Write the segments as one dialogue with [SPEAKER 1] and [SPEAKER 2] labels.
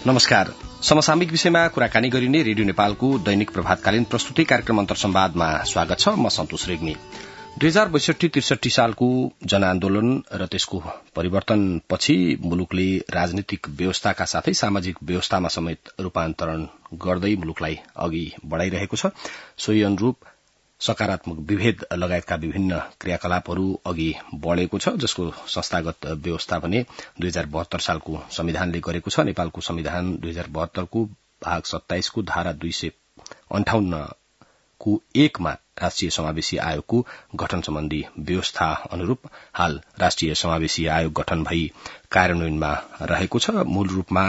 [SPEAKER 1] नमस्कार। समसामयिक विषयमा कुराकानी गरिने रेडियो नेपालको दैनिक प्रभातकालीन प्रस्तुति कार्यक्रम अन्तरसंवादमा स्वागत छ। म सन्तोष रेग्मी। 2062-63 सालको जनआन्दोलन र त्यसको परिवर्तनपछि मुलुकले राजनीतिक व्यवस्थाका साथै सामाजिक व्यवस्थामा समेत रूपान्तरण गर्दै मुलुकलाई अघि बढ़ाइरहेको छ। सोही अनुरूप सकारात्मक विभेद लगायतका विभिन्न क्रियाकलापहरू अघि बढ़ेको छ, जसको संस्थागत व्यवस्था भने 2072 सालको संविधानले गरेको छ। नेपालको संविधान 2072 को भाग 27 को धारा 258 को 1 मा राष्ट्रिय समावेशी आयोगको गठन सम्बन्धी व्यवस्था अनुरूप हाल राष्ट्रिय समावेशी आयोग गठन भई कार्यान्वयनमा रहेको छ। मूल रूपमा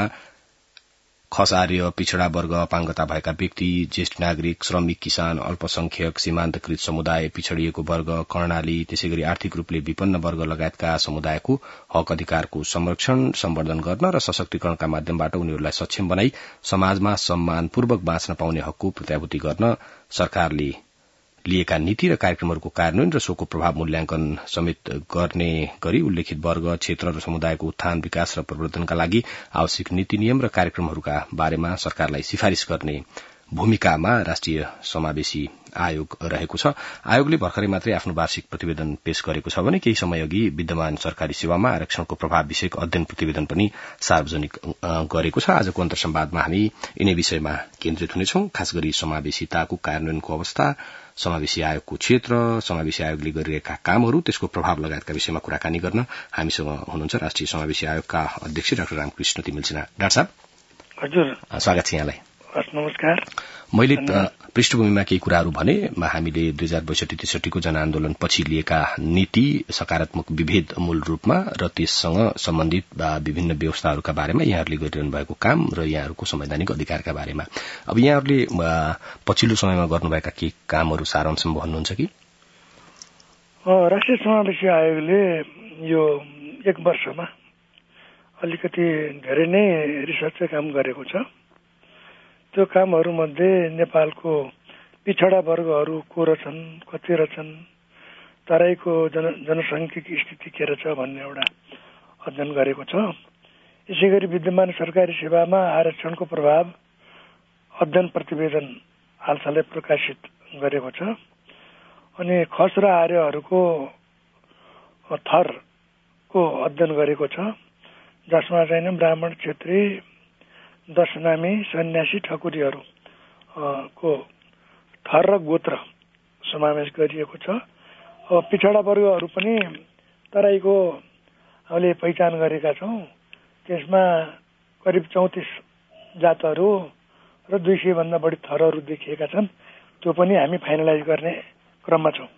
[SPEAKER 1] खसार्य, पिछड़ा वर्ग, अपाङ्गता भएका व्यक्ति, ज्येष्ठ नागरिक, श्रमिक, किसान, अल्पसंख्यक, सीमान्तकृत समुदाय, पिछड़िएको वर्ग, कर्णाली, त्यसैगरी आर्थिक रूपले विपन्न वर्ग लगायतका समुदायको हक अधिकारको संरक्षण, सम्वर्धन गर्न र सशक्तिकरणका माध्यमबाट उनीहरूलाई सक्षम बनाई समाजमा सम्मानपूर्वक बाँच्न पाउने हकको प्रत्याभूति गर्न सरकारले लिएका नीति र कार्यक्रमहरूको कार्यान्वयन र सोको प्रभाव मूल्याङ्कन समेत गर्ने गरी उल्लेखित वर्ग, क्षेत्र र समुदायको उत्थान, विकास र प्रवर्धनका लागि आवश्यक नीति नियम र कार्यक्रमहरूका बारेमा सरकारलाई सिफारिश गर्ने भूमिकामा राष्ट्रिय समावेशी आयोग रहेको छ। आयोगले भर्खरै मात्रै आफ्नो वार्षिक प्रतिवेदन पेश गरेको छ भने केही समय अघि विद्यमान सरकारी सेवामा आरक्षणको प्रभाव विषयक अध्ययन प्रतिवेदन पनि सार्वजनिक गरेको छ। आजको अन्तरसंवादमा हामी यिनै विषयमा केन्द्रित हुनेछौं। खास गरी समावेशिताको कार्यान्वयनको अवस्था, समावेशी आयोगको क्षेत्र, समावेशी आयोगले गरिरहेका कामहरू, त्यसको प्रभाव लगायतका विषयमा कुराकानी गर्न हामीसँग हुनुहुन्छ राष्ट्रिय समावेशी आयोगका अध्यक्ष डाक्टर रामकृष्ण तिमिल सिन्हा। डाक्टर साहब,
[SPEAKER 2] हजुर,
[SPEAKER 1] स्वागत छ यहाँलाई।
[SPEAKER 2] नमस्कार।
[SPEAKER 1] मैले पृष्ठभूमिमा केही कुराहरू भने हामीले 2062-63 को जनआन्दोलन पछि लिएका नीति, सकारात्मक विभेद मूल रूपमा र त्यससँग सम्बन्धित विभिन्न व्यवस्थाहरूका बारेमा, यहाँहरूले गरिरहनु भएको काम र यहाँहरूको संवैधानिक अधिकारका बारेमा। अब यहाँहरूले पछिल्लो समयमा गर्नुभएका केही कामहरू सारांशमा भन्नुहुन्छ कि?
[SPEAKER 2] राष्ट्रिय समावेशी आयोगले यो 1 वर्षमा अलिकति धेरै नै रिसर्च काम गरेको छ। त्यो कामहरूमध्ये नेपालको पिछडा वर्गहरू को रहेछन्, कति रहेछन्, तराईको जनसंख्यिक स्थिति के रहेछ भन्ने एउटा अध्ययन गरेको छ। यसै गरी विद्यमान सरकारी सेवामा आरक्षणको प्रभाव अध्ययन प्रतिवेदन हालसालै प्रकाशित गरेको छ। अनि खस र आर्यहरूको थरको अध्ययन गरेको छ, जसमा चाहिँ ब्राह्मण, क्षेत्री, दशनामी, सन्यासी, ठकुरीहरू को थर र गोत्र समावेश गरिएको छ। पिछडा वर्गहरू पनि तराईको हामीले पहिचान गरेका छौँ। त्यसमा करिब 34 जातहरू र 200 भन्दा बढी थरहरू देखिएका छन्। त्यो पनि हामी फाइनलाइज गर्ने क्रममा छौँ।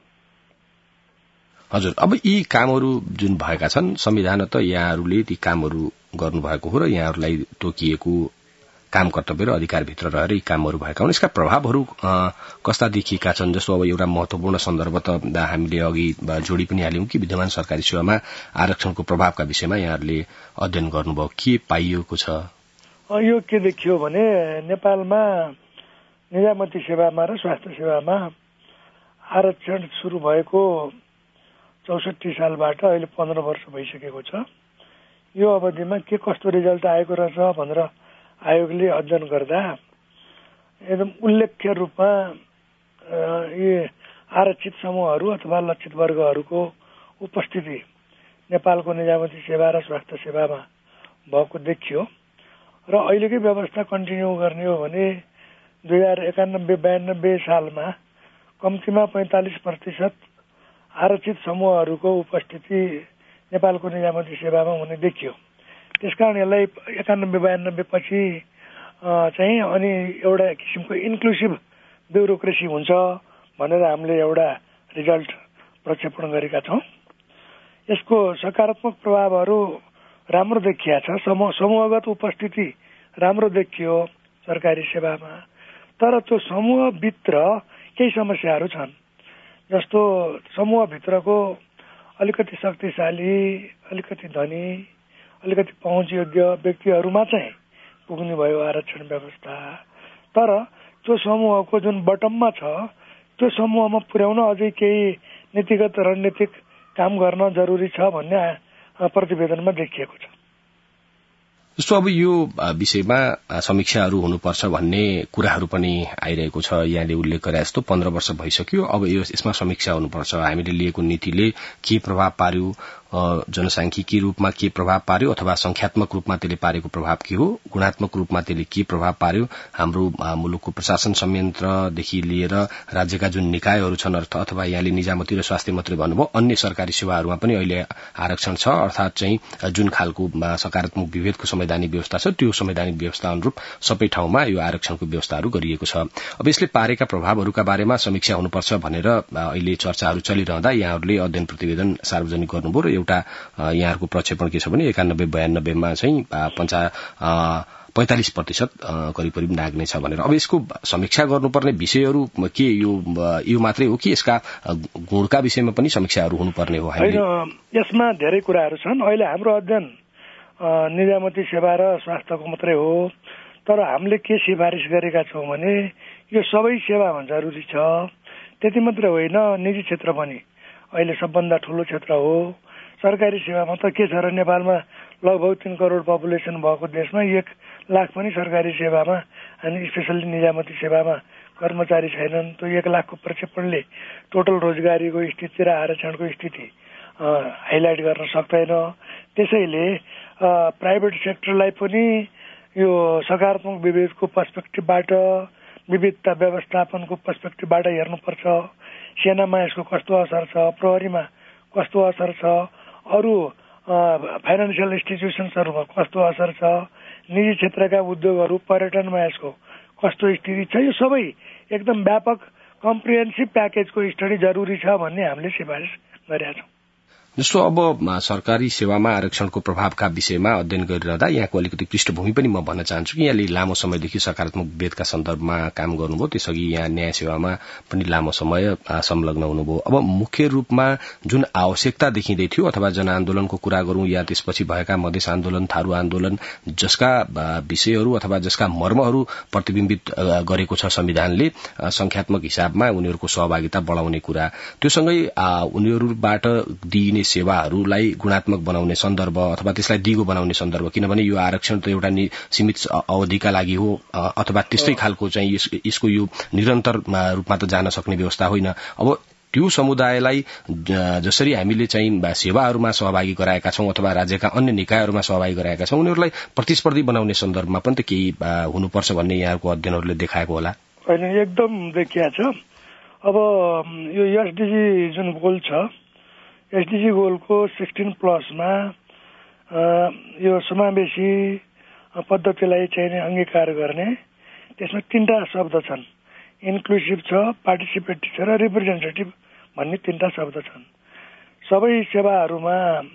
[SPEAKER 1] हजुर, अब यी कामहरू जुन भएका छन्, संविधान त यहाँहरूले ती कामहरू गर्नुभएको हो र यहाँहरूलाई तोकिएको काम कर्तव्य र अधिकारभित्र रहेर यी कामहरू भएका हुन्। यसका प्रभावहरू कस्ता देखिएका छन्? जस्तो अब एउटा महत्वपूर्ण सन्दर्भ त हामीले अघि जोडी पनि हाल्यौं कि विद्यमान सरकारी सेवामा आरक्षणको प्रभावका विषयमा यहाँहरूले अध्ययन गर्नुभयो। के पाइएको छ?
[SPEAKER 2] यो के देखियो भने नेपालमा निजामती सेवामा र स्वास्थ्य सेवामा आरक्षण सुरु भएको 64 सालबाट अहिले 15 वर्ष भइसकेको छ। यो अवधिमा के कस्तो रिजल्ट आएको रहेछ भनेर आयोगले अध्ययन गर्दा एकदम उल्लेख्य रूपमा यी आरक्षित समूहहरू अथवा लक्षित वर्गहरूको उपस्थिति नेपालको निजामती सेवा र स्वास्थ्य सेवामा भएको देखियो। र अहिलेकै व्यवस्था कन्टिन्यू गर्ने हो भने 2091-92 सालमा कम्तीमा 45% आरक्षित समूहहरूको उपस्थिति नेपालको निजामती सेवामा हुने देखियो। त्यसकारण यसलाई 91-92 पछि चाहिँ अनि एउटा किसिमको इन्क्लुसिभ ब्युरोक्रेसी हुन्छ भनेर हामीले एउटा रिजल्ट प्रक्षेपण गरेका छौँ। यसको सकारात्मक प्रभावहरू राम्रो देखिया छ। समूहगत उपस्थिति राम्रो देखियो सरकारी सेवामा, तर त्यो समूहभित्र केही समस्याहरू छन्। जस्तो समूहभित्रको अलिकति शक्तिशाली, अलिकति धनी, अलिकति पहुँचयोग्य व्यक्तिहरूमा चाहिँ पुग्ने भयो आरक्षण व्यवस्था। तर त्यो समूहको जुन बटममा छ त्यो समूहमा पुर्याउन अझै केही नीतिगत रणनीतिक काम गर्न जरुरी छ भन्ने प्रतिवेदनमा देखिएको छ।
[SPEAKER 1] जस्तो अब यो विषयमा समीक्षाहरू हुनुपर्छ भन्ने कुराहरू पनि आइरहेको छ। यहाँले उल्लेख गरे जस्तो 15 वर्ष भइसक्यो, अब यसमा समीक्षा हुनुपर्छ। हामीले लिएको नीतिले के प्रभाव पार्यो, जनसांख्यिकी रूपमा के प्रभाव पार्यो, अथवा संख्यात्मक रूपमा त्यसले पारेको प्रभाव के हो, गुणात्मक रूपमा त्यसले के प्रभाव पार्यो, हाम्रो मुलुकको प्रशासन संयन्त्रदेखि लिएर राज्यका जुन निकायहरू छन् अथवा यहाँले निजामती र स्वास्थ्य मात्रै भन्नुभयो, अन्य सरकारी सेवाहरूमा पनि अहिले आरक्षण छ। अर्थात चाहिँ जुन खालको सकारात्मक विभेदको संवैधानिक व्यवस्था छ त्यो संवैधानिक व्यवस्था अनुरूप सबै ठाउँमा यो आरक्षणको व्यवस्थाहरू गरिएको छ। अब यसले पारेका प्रभावहरूका बारेमा समीक्षा हुनुपर्छ भनेर अहिले चर्चाहरू चलिरहँदा यहाँहरूले अध्ययन प्रतिवेदन सार्वजनिक गर्नुभयो र एउटा यहाँहरूको प्रक्षेपण के छ भने 91-92 मा चाहिँ 45% करिब नाग्नेछ भनेर। अब यसको समीक्षा गर्नुपर्ने विषयहरू के यो मात्रै हो कि यसका गुणका विषयमा पनि समीक्षाहरू हुनुपर्ने हो?
[SPEAKER 2] यसमा धेरै कुराहरू छन्। अहिले हाम्रो अध्ययन निजामती सेवा र स्वास्थ्यको मात्रै हो, तर हामीले के सिफारिस गरेका छौं भने यो सबै सेवामा जरुरी छ। त्यति मात्रै होइन, निजी क्षेत्र पनि अहिले सबभन्दा ठूलो क्षेत्र हो। सरकारी सेवामा त के छ र, नेपालमा लगभग 3 करोड़ पपुलेसन भएको देशमा 1 लाख पनि सरकारी सेवामा अनि स्पेशली निजामती सेवामा कर्मचारी छैनन्। त्यो 1 लाखको प्रक्षेपणले टोटल रोजगारीको स्थिति र आरक्षणको स्थिति हाइलाइट गर्न सक्दैन। त्यसैले प्राइभेट सेक्टरलाई पनि यो सकारात्मक विभेदको पर्सपेक्टिभबाट, विविधता व्यवस्थापनको पर्सपेक्टिभबाट हेर्नुपर्छ। सेनामा यसको कस्तो असर छ, प्रहरीमा कस्तो असर छ, अरू फाइनान्सियल इन्स्टिट्युसन्सहरूमा कस्तो असर छ, निजी क्षेत्रका उद्योगहरू, पर्यटनमा यसको कस्तो स्थिति छ, यो सबै एकदम व्यापक कम्प्रिहेन्सिभ प्याकेजको स्टडी जरुरी छ भन्ने हामीले सिफारिस गरेका छौं।
[SPEAKER 1] जस्तो अब सरकारी सेवामा आरक्षणको प्रभावका विषयमा अध्ययन गरिरहँदा यहाँको अलिकति पृष्ठभूमि पनि म भन्न चाहन्छु कि यहाँले लामो समयदेखि सकारात्मक विभेदका सन्दर्भमा काम गर्नुभयो, त्यसअघि यहाँ न्याय सेवामा पनि लामो समय संलग्न हुनुभयो। अब मुख्य रूपमा जुन आवश्यकता देखिँदै थियो अथवा जनआन्दोलनको कुरा गरौं या त्यसपछि भएका मधेस आन्दोलन, थारू आन्दोलन, जसका विषयहरू अथवा जसका मर्महरू प्रतिबिम्बित गरेको छ संविधानले संख्यात्मक हिसाबमा उनीहरूको सहभागिता बढाउने कुरा, त्योसँगै उनीहरूबाट दिइने सेवाहरूलाई गुणात्मक बनाउने सन्दर्भ अथवा त्यसलाई दिगो बनाउने सन्दर्भ, किनभने यो आरक्षण त एउटा सीमित अवधिका लागि हो अथवा त्यस्तै खालको चाहिँ यसको यो निरन्तर रूपमा त जान सक्ने व्यवस्था होइन। अब त्यो समुदायलाई जसरी हामीले चाहिँ सेवाहरूमा सहभागी गराएका छौं अथवा राज्यका अन्य निकायहरूमा सहभागी गराएका छौं, उनीहरूलाई प्रतिस्पर्धी बनाउने सन्दर्भमा पनि त केही हुनुपर्छ भन्ने यहाँको अध्ययनहरूले देखाएको होला?
[SPEAKER 2] होइन, एकदम देखिया छ। अब यो एसडीजी जुन गोल छ, एसडीजी गोलको 16+ मा यो समावेशी पद्धतिलाई चाहिँ अंगीकार गर्ने, त्यसमा 3टा शब्द छन्। इन्क्लुसिभ छ, पार्टिसिपेटिभ छ र रिप्रेजेन्टेटिभ भन्ने 3टा शब्द छन्। सबै सेवाहरूमा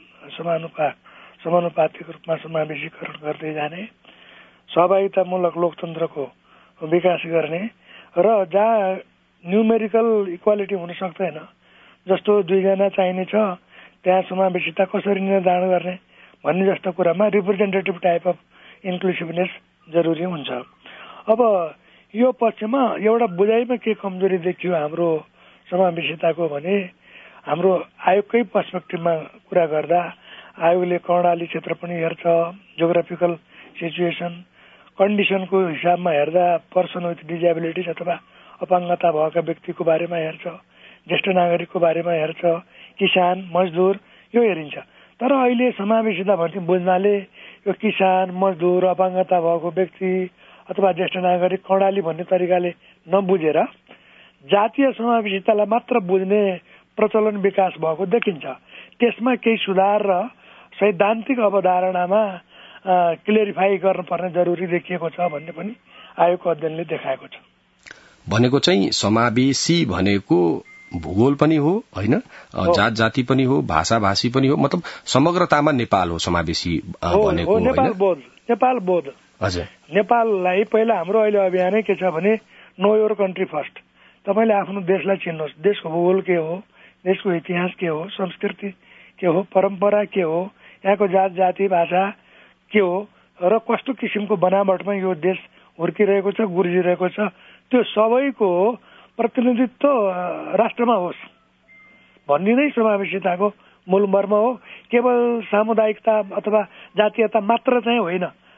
[SPEAKER 2] समानुपातिक रूपमा समावेशीकरण गर्दै जाने, सहभागितामूलक लोकतन्त्रको विकास गर्ने र जहाँ न्युमेरिकल इक्वालिटी हुन सक्दैन, जस्तो 2 जना चाहिने छ त्यहाँ समावेशिता कसरी निर्धारण गर्ने भन्ने जस्तो कुरामा रिप्रेजेन्टेटिभ टाइप अफ इन्क्लुसिभनेस जरुरी हुन्छ। अब यो पक्षमा एउटा बुझाइमा के कमजोरी देखियो हाम्रो समावेशिताको भने, हाम्रो आयोगकै पर्सपेक्टिभमा कुरा गर्दा आयोगले कर्णाली क्षेत्र पनि हेर्छ, जियोग्राफिकल सिचुएसन कन्डिसनको हिसाबमा हेर्दा पर्सन विथ डिजेबिलिटिज अथवा अपाङ्गता भएका व्यक्तिको बारेमा हेर्छ, ज्येष्ठ नागरिकको बारेमा हेर्छ, किसान, मजदुर, यो हेरिन्छ। तर अहिले समावेशिता भन्ने बुझ्नाले यो किसान, मजदुर, अपाङ्गता भएको व्यक्ति अथवा ज्येष्ठ नागरिक कर्णाली भन्ने तरिकाले नबुझेर जातीय समावेशितालाई मात्र बुझ्ने प्रचलन विकास भएको देखिन्छ। त्यसमा केही सुधार र सैद्धान्तिक अवधारणामा क्लियरिफाई गर्नुपर्ने जरुरी देखिएको छ भन्ने पनि आयोगको अध्ययनले देखाएको छ।
[SPEAKER 1] भनेको चाहिँ समावेशी भनेको भूगोल पनि हो होइन, जात जाति पनि हो, भाषा भाषी पनि हो, मतलब समग्रतामा नेपाल हो समावेशी भनेको।
[SPEAKER 2] नेपाल बोध
[SPEAKER 1] हजुर,
[SPEAKER 2] नेपाललाई पहिला हाम्रो अहिले अभियानै के छ भने नो योर कन्ट्री फर्स्ट। तपाईले आफ्नो देशलाई चिन्नुहोस्, देशको भूगोल के हो, देशको इतिहास के हो, संस्कृति के हो, परम्परा के हो, यहाँको जात जाति भाषा के हो र कस्तो किसिमको बनावटमा यो देश हुर्किरहेको छ, गुर्जिरहेको छ, त्यो सबैको प्रतिनिधित्व राष्ट्रमा होस् भन्ने नै समावेशिताको मूल मर्म हो। केवल सामुदायिकता अथवा जातीयता मात्र चाहिँ होइन,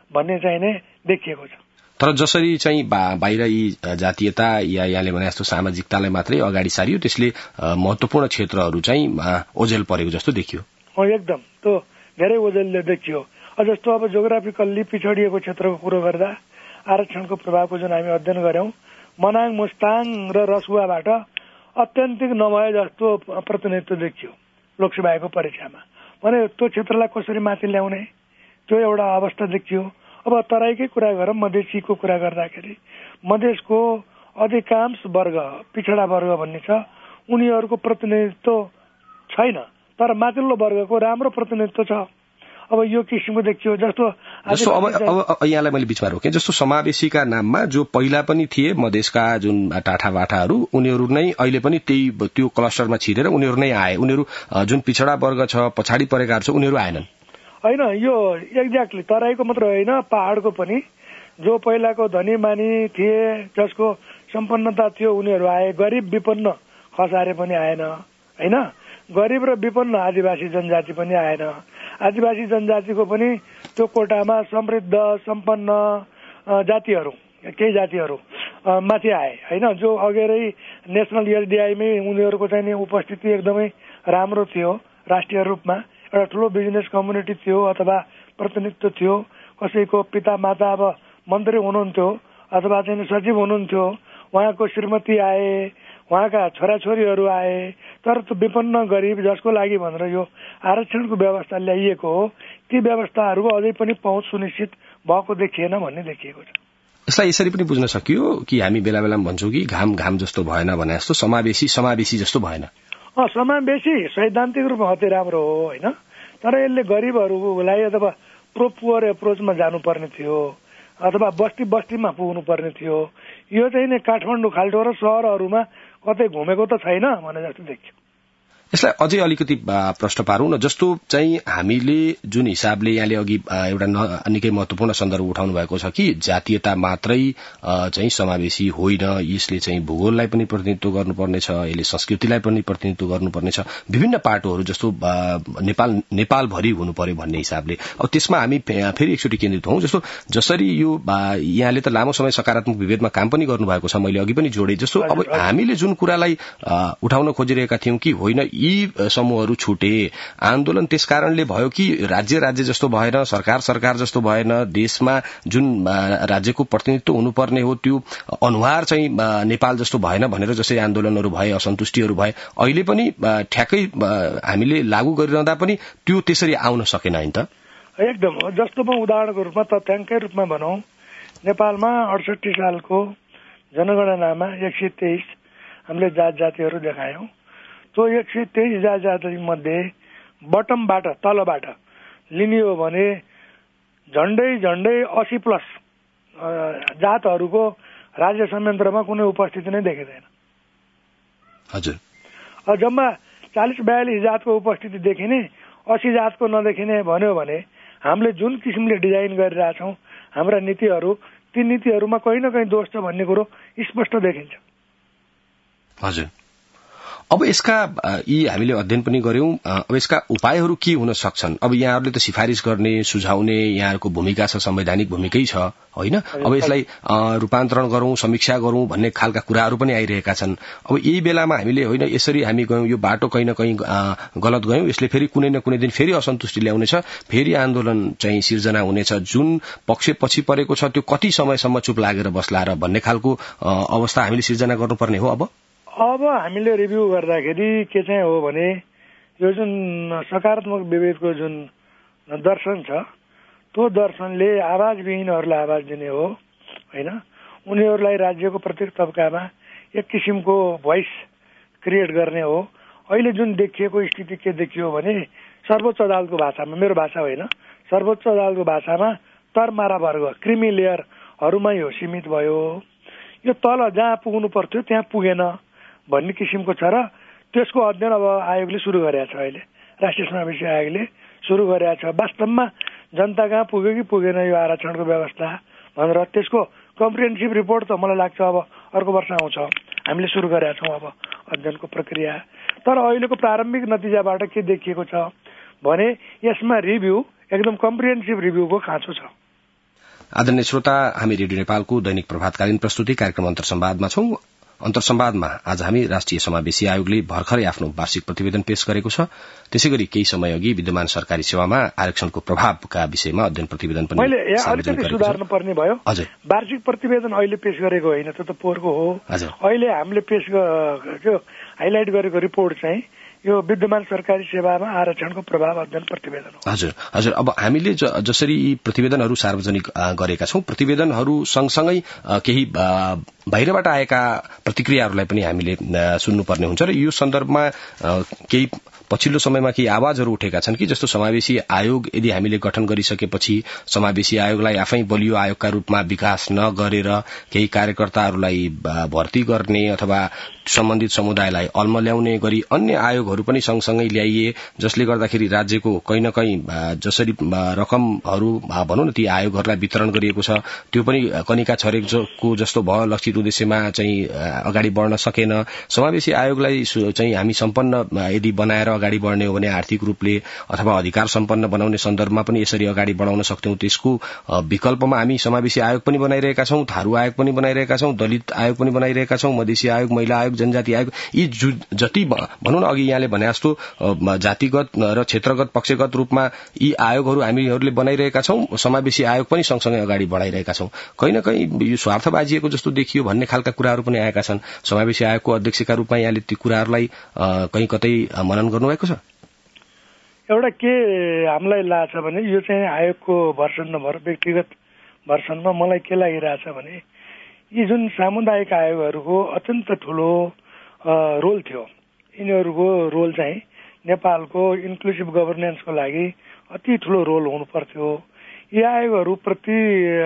[SPEAKER 2] भन्ने चाहिँ नै देखिएको छ।
[SPEAKER 1] तर जसरी चाहिँ बाहिर यी जातीयता या यहाँले भने जस्तो सामाजिकतालाई मात्रै अगाडि सारियो त्यसले महत्वपूर्ण क्षेत्रहरू चाहिँ ओझेल परेको जस्तो देखियो।
[SPEAKER 2] एकदम त्यो धेरै ओझेलले देखियो। जस्तो अब जियोग्राफिकल्ली पिछडिएको क्षेत्रको कुरो गर्दा आरक्षणको प्रभावको जुन हामी अध्ययन गर्यौं, मनाङ, मुस्ताङ र रसुवाबाट अत्यन्तिक नभए जस्तो प्रतिनिधित्व देखियो लोकसभाको परीक्षामा। भने त्यो क्षेत्रलाई कसरी माथि ल्याउने त्यो एउटा अवस्था देखियो। अब तराईकै कुरा गरौँ, मधेसीको कुरा गर्दाखेरि मधेसको अधिकांश वर्ग पिछडा वर्ग भन्ने छ, उनीहरूको प्रतिनिधित्व छैन, तर माथिल्लो वर्गको राम्रो प्रतिनिधित्व छ। अब यो किसिमको देखियो। जस्तो
[SPEAKER 1] अब यहाँलाई मैले बीचमा रोकेँ, जस्तो समावेशीका नाममा जो पहिला पनि थिए मधेसका जुन टाठाबाठाहरू उनीहरू नै अहिले पनि त्यो क्लस्टरमा छिरेर उनीहरू नै आए। उनीहरू जुन पिछडा वर्ग छ, पछाडि परेकाहरू छ, उनीहरू आएनन्
[SPEAKER 2] होइन। यो एक्ज्याक्टली तराईको मात्र होइन, पहाड़को पनि जो पहिलाको धनी मानी थिए, जसको सम्पन्नता थियो, उनीहरू आए। गरिब विपन्न खसारे पनि आएन होइन। गरिब र विपन्न आदिवासी जनजाति पनि आएन। आदिवासी जनजातिको पनि त्यो कोटामा समृद्ध सम्पन्न जातिहरू, केही जातिहरू माथि आए होइन। जो अघिरै नेसनल एसडिआईमै उनीहरूको चाहिँ उपस्थिति एकदमै राम्रो थियो। राष्ट्रिय रूपमा एउटा ठुलो बिजनेस कम्युनिटी थियो अथवा प्रतिनिधित्व थियो। कसैको पिता माता अब मन्त्री हुनुहुन्थ्यो अथवा चाहिँ सचिव हुनुहुन्थ्यो, उहाँको श्रीमती आए, उहाँका छोराछोरीहरू आए। तर त्यो विपन्न गरिब जसको लागि भनेर यो आरक्षणको व्यवस्था ल्याइएको हो, ती व्यवस्थाहरूको अझै पनि पहुँच सुनिश्चित भएको देखिएन भन्ने देखिएको छ।
[SPEAKER 1] यसलाई यसरी पनि बुझ्न सकियो कि हामी बेला बेलामा भन्छौँ कि घाम घाम जस्तो भएन भने जस्तो समावेशी जस्तो भएन।
[SPEAKER 2] समावेशी सैद्धान्तिक रूपमा अति राम्रो हो होइन, तर यसले गरिबहरूलाई अथवा प्रो पुअर एप्रोचमा जानुपर्ने थियो अथवा बस्ती बस्तीमा पुग्नु पर्ने थियो। यो चाहिँ नि काठमाडौँ खाल्टो र सहरहरूमा कतै घुमेको त छैन भने जस्तो देखियो।
[SPEAKER 1] यसलाई अझै अलिकति प्रश्न पारौँ न। जस्तो चाहिँ हामीले जुन हिसाबले यहाँले अघि एउटा निकै महत्वपूर्ण सन्दर्भ उठाउनु भएको छ कि जातीयता मात्रै चाहिँ समावेशी होइन, यसले चाहिँ भूगोललाई पनि प्रतिनिधित्व गर्नुपर्नेछ, यसले संस्कृतिलाई पनि प्रतिनिधित्व गर्नुपर्नेछ, विभिन्न पाटोहरू जस्तो नेपालभरि हुनु पर्यो भन्ने हिसाबले। अब त्यसमा हामी फेरि एकचोटि केन्द्रित हौं। जस्तो जसरी यो यहाँले त लामो समय सकारात्मक विभेदमा काम पनि गर्नुभएको छ, मैले अघि पनि जोडे। जस्तो अब हामीले जुन कुरालाई उठाउन खोजिरहेका थियौं कि होइन यी समूहहरू छुटे, आन्दोलन त्यस कारणले भयो कि राज्य जस्तो भएन, सरकार जस्तो भएन, देशमा जुन राज्यको प्रतिनिधित्व हुनुपर्ने हो त्यो अनुहार चाहिँ नेपाल जस्तो भएन भनेर जसरी आन्दोलनहरू भए, असन्तुष्टिहरू भए, अहिले पनि ठ्याक्कै हामीले लागू गरिरहँदा पनि त्यो त्यसरी आउन सकेन नि त।
[SPEAKER 2] एकदम जस्तो म उदाहरणको रूपमा तथ्याङ्कै रूपमा भनौं, नेपालमा 68 सालको जनगणनामा 123 हामीले जात जातिहरू देखायौं। त्यो 123 जात जाति मध्ये बटमबाट तलबाट लिने हो भने झण्डै 80+ जातहरूको राज्य संयन्त्रमा कुनै उपस्थिति नै देखिँदैन।
[SPEAKER 1] हजुर,
[SPEAKER 2] जम्मा 40-42 जातको उपस्थिति देखिने, 80 जातको नदेखिने भन्यो भने हामीले जुन किसिमले डिजाइन गरिरहेछौँ हाम्रा नीतिहरू, ती नीतिहरूमा कहीँ न कहीँ दोष छ भन्ने कुरो स्पष्ट देखिन्छ।
[SPEAKER 1] हजुर, अब यसका यी हामीले अध्ययन पनि गर्यौं। अब यसका उपायहरू के हुन सक्छन्? अब यहाँहरूले त सिफारिस गर्ने, सुझाउने यहाँहरूको भूमिका छ, संवैधानिक भूमिकै छ होइन। अब यसलाई रूपान्तरण गरौं, समीक्षा गरौं भन्ने खालका कुराहरू पनि आइरहेका छन्। अब यही बेलामा हामीले होइन यसरी हामी गयौं, यो बाटो कहीँ न कहीँ गलत गयौं, यसले फेरि कुनै न कुनै दिन फेरि असन्तुष्टि ल्याउनेछ, फेरि आन्दोलन चाहिँ सिर्जना हुनेछ, जुन पक्ष पछि परेको छ त्यो कति समयसम्म चुप लागेर बस्ला र भन्ने खालको अवस्था हामीले सिर्जना गर्नुपर्ने हो।
[SPEAKER 2] अब हामीले रिभ्यू गर्दाखेरि के चाहिँ हो भने यो जुन सकारात्मक विभेदको जुन दर्शन छ त्यो दर्शनले आवाजविहीनहरूलाई आवाज दिने हो होइन। उनीहरूलाई राज्यको प्रत्येक तबकामा एक किसिमको भोइस क्रिएट गर्ने हो। अहिले जुन देखिएको स्थिति के देखियो भने सर्वोच्च अदालतको भाषामा, मेरो भाषा होइन, सर्वोच्च अदालतको भाषामा तरमारा वर्ग क्रिमी लेयरहरूमै हो सीमित भयो। यो तल जहाँ पुग्नु पर्थ्यो त्यहाँ पुगेन भन्ने किसिमको छ र त्यसको अध्ययन अब आयोगले सुरु गरेको छ। अहिले राष्ट्रिय समावेशी आयोगले सुरु गरेको छ। वास्तवमा जनता कहाँ पुग्यो कि पुगेन यो आरक्षणको व्यवस्था भनेर त्यसको कम्प्रिहेन्सिभ रिपोर्ट त मलाई लाग्छ अब अर्को वर्ष आउँछ। हामीले सुरु गरेका छौँ अब अध्ययनको प्रक्रिया। तर अहिलेको प्रारम्भिक नतिजाबाट के देखिएको छ भने यसमा रिभ्यू एकदम कम्प्रिहेन्सिभ रिभ्यूको खाँचो छ।
[SPEAKER 1] आदरणीय श्रोता, हामी रेडियो नेपालको दैनिक प्रभातकालीन प्रस्तुति कार्यक्रम अन्तर्संवादमा छौं। अन्तर्संवादमा आज हामी राष्ट्रिय समावेशी आयोगले भर्खरै आफ्नो वार्षिक प्रतिवेदन पेश गरेको छ। त्यसैगरी केही समय अघि विद्यमान सरकारी सेवामा आरक्षणको प्रभावका विषयमा अध्ययन प्रतिवेदन पनि
[SPEAKER 2] मैले यहाँ अलिकति सुधार्नु पर्ने भयो।
[SPEAKER 1] हजुर,
[SPEAKER 2] वार्षिक प्रतिवेदन अहिले पेश गरेको होइन, त्यो त पोहोरको हो। अहिले हामीले पेश हाइलाइट गरेको रिपोर्ट चाहिँ यो विद्यमान सरकारी सेवामा आरक्षणको प्रभाव अध्ययन प्रतिवेदन हो।
[SPEAKER 1] हजुर। अब हामीले जसरी यी प्रतिवेदनहरू सार्वजनिक गरेका छौं, प्रतिवेदनहरू सँगसँगै केही बाहिरबाट आएका प्रतिक्रियाहरूलाई पनि हामीले सुन्नुपर्ने हुन्छ र यो सन्दर्भमा केही पछिल्लो समयमा केही आवाजहरू उठेका छन् कि जस्तो समावेशी आयोग यदि हामीले गठन गरिसकेपछि समावेशी आयोगलाई आफै बलियो आयोगका रूपमा विकास नगरेर केही कार्यकर्ताहरूलाई भर्ती गर्ने अथवा सम्बन्धित समुदायलाई अल्मल्याउने गरी अन्य आयोगहरू पनि सँगसँगै ल्याइए, जसले गर्दाखेरि राज्यको कहीँ न कहीँ जसरी रकमहरू भनौँ न ती आयोगहरूलाई वितरण गरिएको छ त्यो पनि कनिका छरेको जस्तो भयो, लक्षित उद्देश्यमा चाहिँ अगाडि बढ्न सकेन। समावेशी आयोगलाई चाहिँ हामी सम्पन्न यदि बनाएर अगाडि बढ्ने हो भने आर्थिक रूपले अथवा अधिकार सम्पन्न बनाउने सन्दर्भमा पनि यसरी अगाडि बढाउन सक्थ्यौं। त्यसको विकल्पमा हामी समावेशी आयोग पनि बनाइरहेका छौं, थारू आयोग पनि बनाइरहेका छौं, दलित आयोग पनि बनाइरहेका छौं, मधेसी आयोग, महिला आयोग, जनजाति आयोग, यी जति भनौँ न अघि यहाँले भने जस्तो जातिगत र क्षेत्रगत पक्षगत रूपमा यी आयोगहरू हामीहरूले बनाइरहेका छौं, समावेशी आयोग पनि सँगसँगै अगाडि बढाइरहेका छौं। कहीँ न कहीँ यो स्वार्थबाजिएको जस्तो देखियो भन्ने खालका कुराहरू पनि आएका छन्। समावेशी आयोगको अध्यक्षका रूपमा यहाँले ती कुराहरूलाई कहीँ कतै मनन गर्नुभएको छ?
[SPEAKER 2] एउटा के हामीलाई लाग्छ भने यो चाहिँ आयोगको भर्सन नभएर व्यक्तिगत भर्सनमा मलाई के लागिरहेछ भने यी जुन सामुदायिक आयोगहरूको अत्यन्त ठूलो रोल थियो, यिनीहरूको रोल चाहिँ नेपालको इन्क्लुसिभ गभर्नेन्सको लागि अति ठूलो रोल हुनु पर्थ्यो। यी आयोगहरूप्रति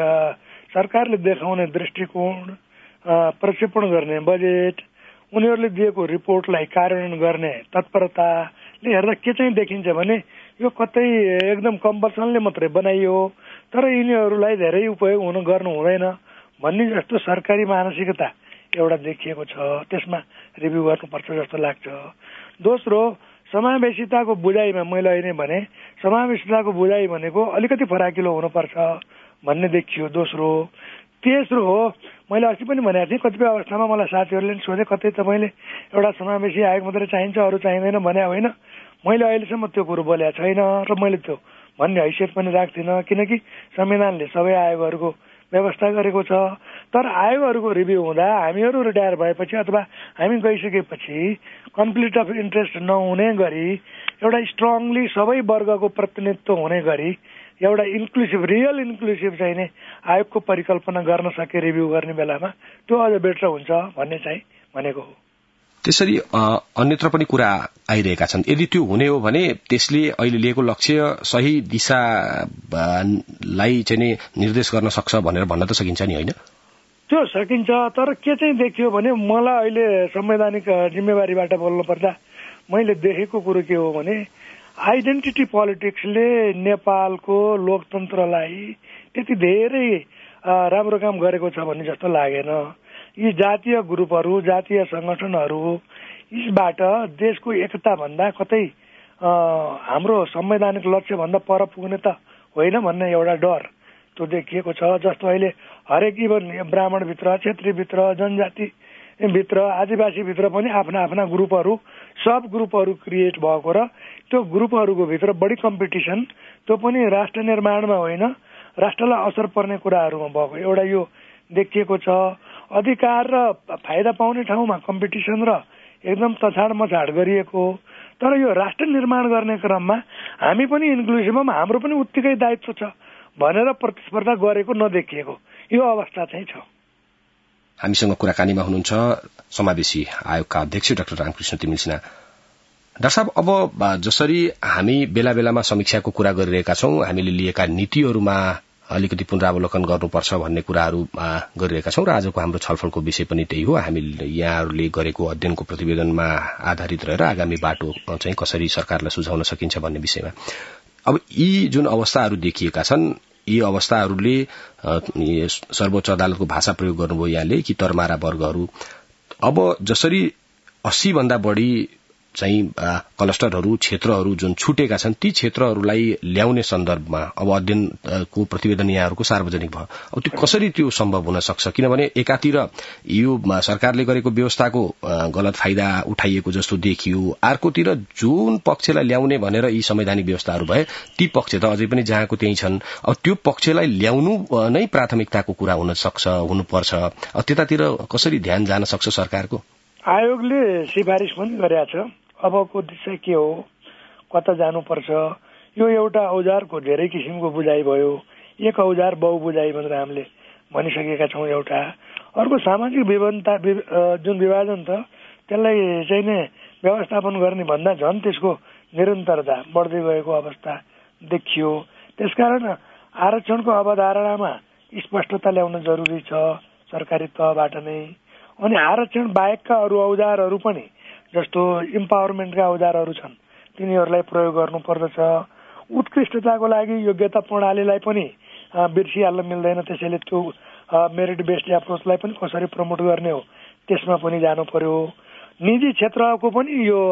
[SPEAKER 2] सरकारले देखाउने दृष्टिकोण, प्रक्षेपण गर्ने बजेट, उनीहरूले दिएको रिपोर्टलाई कार्यान्वयन गर्ने तत्परताले हेर्दा के चाहिँ देखिन्छ भने यो कतै एकदम कम्पल्सनले मात्रै बनाइयो तर यिनीहरूलाई धेरै उपयोग गर्नु हुँदैन भन्ने जस्तो सरकारी मानसिकता एउटा देखिएको छ। त्यसमा रिभ्यू गर्नुपर्छ जस्तो लाग्छ। दोस्रो, समावेशिताको बुझाइमा मैले अहिले भने समावेशिताको बुझाइ भनेको अलिकति फराकिलो हुनुपर्छ भन्ने देखियो। दोस्रो, तेस्रो हो मैले अस्ति पनि भनेको थिएँ, कतिपय अवस्थामा मलाई साथीहरूले पनि सोधे कतै तपाईँले एउटा समावेशी आयोग मात्रै चाहिन्छ अरू चाहिँदैन भने होइन। मैले अहिलेसम्म त्यो कुरो बोलेको छैन र मैले त्यो भन्ने हैसियत पनि राख्दिनँ, किनकि संविधानले सबै आयोगहरूको व्यवस्था गरेको छ। तर आयोगहरूको रिभ्यू हुँदा हामीहरू रिटायर भएपछि अथवा हामी गइसकेपछि कन्फ्लिक्ट अफ इन्ट्रेस्ट नहुने गरी एउटा स्ट्रङली सबै वर्गको प्रतिनिधित्व हुने गरी एउटा इन्क्लुसिभ, रियल इन्क्लुसिभ चाहिने आयोगको परिकल्पना गर्न सके रिभ्यू गर्ने बेलामा त्यो अझ बेटर हुन्छ भन्ने चाहिँ भनेको हो।
[SPEAKER 1] त्यसरी अन्यत्र पनि कुरा आइरहेका छन्। यदि त्यो हुने हो भने त्यसले अहिले लिएको लक्ष्य सही दिशालाई चाहिँ निर्देश गर्न सक्छ भनेर भन्न त सकिन्छ नि, होइन?
[SPEAKER 2] त्यो सकिन्छ, तर के चाहिँ देखियो भने मलाई अहिले संवैधानिक जिम्मेवारीबाट बोल्नु पर्दा मैले देखेको कुरो के हो भने आइडेन्टिटी पोलिटिक्सले नेपालको लोकतन्त्रलाई त्यति धेरै राम्रो काम गरेको छ भन्ने जस्तो लागेन। यी जातीय ग्रुपहरू, जातीय संगठनहरू यसबाट देशको एकता भन्दा कतै हाम्रो संवैधानिक लक्ष्य भन्दा पर पुग्ने त होइन भन्ने एउटा डर त्यो देखिएको छ। जस्तो अहिले हरेक इभन ब्राह्मणभित्र, क्षेत्रीभित्र, जनजातिभित्र, आदिवासीभित्र पनि आफ्ना आफ्ना ग्रुपहरू, सब ग्रुपहरू क्रिएट भएको र त्यो ग्रुपहरूको भित्र बढी कम्पिटिसन, त्यो पनि राष्ट्र निर्माणमा होइन राष्ट्रलाई असर पर्ने कुराहरूमा भएको एउटा यो देखिएको छ। अधिकार र फाइदा पाउने ठाउँमा कम्पिटिसन र एकदम तछाड मछाड गरिएको। तर यो राष्ट्र निर्माण गर्ने क्रममा हामी पनि इन्क्लुसिभमा हाम्रो पनि उत्तिकै दायित्व छ भनेर प्रतिस्पर्धा गरेको नदेखिएको यो अवस्था चाहिँ छ।
[SPEAKER 1] हामीसँग कुराकानीमा हुनुहुन्छ समावेशी आयोगका अध्यक्ष डाक्टर रामकृष्ण तिमिल सिन्हा। डाक्टर साहब, अब जसरी हामी बेला बेलामा समीक्षाको कुरा गरिरहेका छौं, हामीले लिएका नीतिहरूमा अलिकति पुनरावलोकन गर्नुपर्छ भन्ने कुराहरू गरिरहेका छौं र आजको हाम्रो छलफलको विषय पनि त्यही हो। हामी यहाँहरूले गरेको अध्ययनको प्रतिवेदनमा आधारित रहेर आगामी बाटो चाहिँ कसरी सरकारलाई सुझाउन सकिन्छ भन्ने विषयमा अब यी जुन अवस्थाहरू देखिएका छन्, यी अवस्थाहरूले सर्वोच्च अदालतको भाषा प्रयोग गर्नुभयो यहाँले कि तरमारा वर्गहरू अब जसरी 80 भन्दा बढी चाहिँ क्लस्टरहरू क्षेत्रहरू जुन छुटेका छन् ती क्षेत्रहरूलाई ल्याउने सन्दर्भमा अब अध्ययनको प्रतिवेदन यहाँहरूको सार्वजनिक भयो। अब त्यो कसरी त्यो सम्भव हुन सक्छ? किनभने एकातिर यो सरकारले गरेको व्यवस्थाको गलत फाइदा उठाइएको जस्तो देखियो, अर्कोतिर जुन पक्षलाई ल्याउने भनेर यी संवैधानिक व्यवस्थाहरू भए ती पक्ष त अझै पनि जहाँको त्यही छन्। अब त्यो पक्षलाई ल्याउनु नै प्राथमिकताको कुरा हुन सक्छ, हुनुपर्छ। त्यतातिर कसरी ध्यान जान सक्छ सरकारको?
[SPEAKER 2] आयोगले सिफारिस पनि गरेका छ। अबको दिशा के हो, कता जानुपर्छ, यो एउटा औजारको धेरै किसिमको बुझाइ भयो। एक औजार बहु बुझाइ भनेर हामीले भनिसकेका छौँ। एउटा अर्को सामाजिक जुन विभाजन छ त्यसलाई चाहिँ नै व्यवस्थापन गर्ने भन्दा झन् त्यसको निरन्तरता बढ्दै गएको अवस्था देखियो। त्यसकारण आरक्षणको अवधारणामा स्पष्टता ल्याउन जरुरी छ सरकारी तहबाट नै। अनि आरक्षण बाहेकका अरू औजारहरू पनि जस्तो इम्पावरमेन्टका औजारहरू छन् तिनीहरूलाई प्रयोग गर्नुपर्दछ। उत्कृष्टताको लागि योग्यता प्रणालीलाई पनि बिर्सिहाल्न मिल्दैन। त्यसैले त्यो मेरिट बेस्ड एप्रोचलाई पनि कसरी प्रमोट गर्ने हो त्यसमा पनि जानु पर्यो। निजी क्षेत्रको पनि यो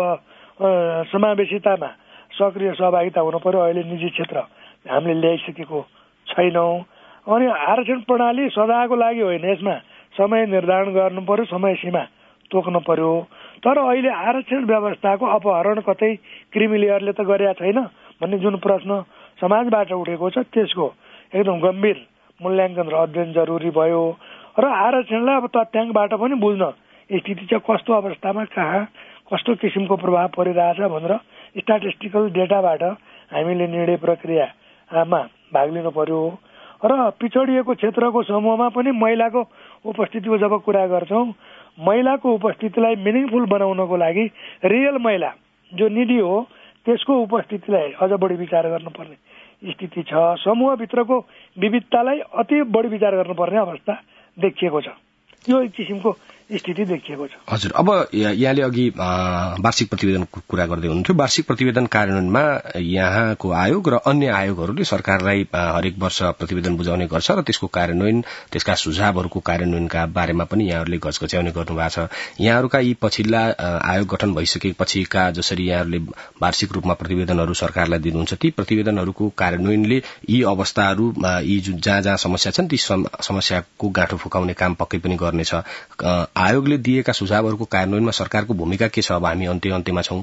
[SPEAKER 2] समावेशितामा सक्रिय सहभागिता हुनु पर्यो। अहिले निजी क्षेत्र हामीले ल्याइसकेको छैनौं। अनि आरक्षण प्रणाली सदाको लागि होइन, यसमा समय निर्धारण गर्नु पर्यो, समय सीमा तोक्नु पर्यो। तर अहिले आरक्षण व्यवस्थाको अपहरण कतै क्रिमी लेयरले त गरेका छैन भन्ने जुन प्रश्न समाजबाट उठेको छ त्यसको एकदम गम्भीर मूल्याङ्कन र अध्ययन जरुरी भयो। र आरक्षणलाई अब तथ्याङ्कबाट पनि बुझ्न स्थिति चाहिँ कस्तो अवस्थामा कहाँ कस्तो किसिमको प्रभाव परिरहेछ भनेर स्ट्याटिस्टिकल डेटाबाट हामीले निर्णय प्रक्रियामा भाग लिनु पर्यो। र पिछडिएको क्षेत्रको समूहमा पनि महिलाको उपस्थितिको जब कुरा गर्छौं, महिलाको उपस्थितिलाई मिनिङफुल बनाउनको लागि रियल महिला जो निडी हो त्यसको उपस्थितिलाई अझ बढी विचार गर्नुपर्ने स्थिति छ। समूहभित्रको विविधतालाई अति बढी विचार गर्नुपर्ने अवस्था देखिएको छ। यो एक किसिमको स्थिति देखिएको छ।
[SPEAKER 1] हजुर, अब यहाँले अघि वार्षिक प्रतिवेदनको कुरा गर्दै हुनुहुन्थ्यो। वार्षिक प्रतिवेदन कार्यान्वयनमा यहाँको आयोग र अन्य आयोगहरूले सरकारलाई हरेक वर्ष प्रतिवेदन बुझाउने गर्छ र त्यसको कार्यान्वयन, त्यसका सुझावहरूको कार्यान्वयनका बारेमा पनि यहाँहरूले गजगच्याउने गर्नुभएको छ। यहाँहरूका यी पछिल्ला आयोग गठन भइसकेपछिका जसरी यहाँहरूले वार्षिक रूपमा प्रतिवेदनहरू सरकारलाई दिनुहुन्छ, ती प्रतिवेदनहरूको कार्यान्वयनले यी अवस्थाहरू, यी जहाँ जहाँ समस्या छन् ती समस्याको गाँठो फुकाउने काम पक्कै पनि गर्नेछ। आयोगले दिएका सुझावहरूको कार्यान्वयनमा सरकारको भूमिका के छ? अब हामी अन्त्यमा छौं।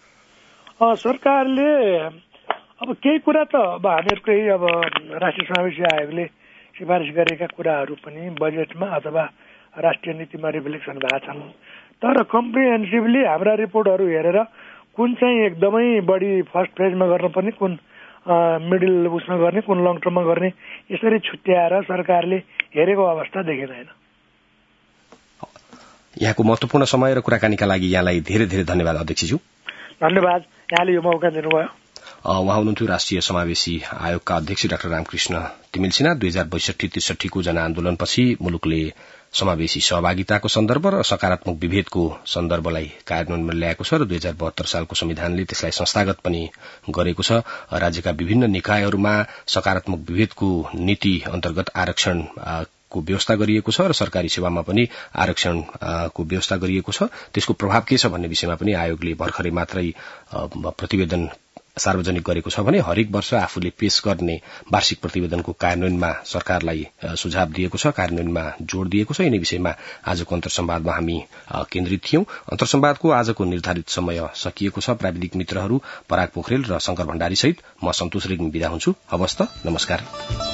[SPEAKER 2] सरकारले अब केही कुरा त अब हामीहरूकै अब राष्ट्रिय समावेशी आयोगले सिफारिस गरेका कुराहरू पनि बजेटमा अथवा राष्ट्रिय नीतिमा रिफ्लेक्सन भएका छन्। तर कम्प्रिहेन्सिभली हाम्रा रिपोर्टहरू हेरेर कुन चाहिँ एकदमै बढी फर्स्ट फेजमा गर्नुपर्ने, कुन मिडल उसमा गर्ने, कुन लङ टर्ममा गर्ने, यसरी छुट्याएर सरकारले हेरेको अवस्था देखिँदैन।
[SPEAKER 1] यहाँको महत्वपूर्ण समय र कुराकानीका लागि यहाँलाई धेरै धेरै धन्यवाद अध्यक्षज्यू।
[SPEAKER 2] धन्यवाद, यहाँले यो मौका दिनुभयो।
[SPEAKER 1] उहाँ हुनुहुन्थ्यो राष्ट्रिय समावेशी आयोगका अध्यक्ष डाक्टर रामकृष्ण तिमिल सिन्हा। 2062-63 को जनआन्दोलनपछि मुलुकले समावेशी सहभागिताको सन्दर्भ र सकारात्मक विभेदको सन्दर्भलाई कार्यान्वयनमा ल्याएको छ र 2072 सालको संविधानले त्यसलाई संस्थागत पनि गरेको छ। राज्यका विभिन्न निकायहरूमा सकारात्मक विभेदको नीति अन्तर्गत आरक्षण को व्यवस्था गरिएको छ र सरकारी सेवामा पनि आरक्षणको व्यवस्था गरिएको छ। त्यसको प्रभाव के छ भन्ने विषयमा पनि आयोगले भर्खरै मात्रै प्रतिवेदन सार्वजनिक गरेको छ भने हरेक वर्ष आफूले पेश गर्ने वार्षिक प्रतिवेदनको कार्यान्वयनमा सरकारलाई सुझाव दिएको छ, कार्यान्वयनमा जोड़ दिएको छ। यिनै विषयमा आजको अन्तर्संवादमा हामी केन्द्रित थियौं। अन्तर्संवादको आजको निर्धारित समय सकिएको छ। प्राविधिक मित्रहरू पराग पोखरेल र शंकर भण्डारी सहित म सन्तोष रेग्मी बिदा हुन्छु। हवस् त, नमस्कार।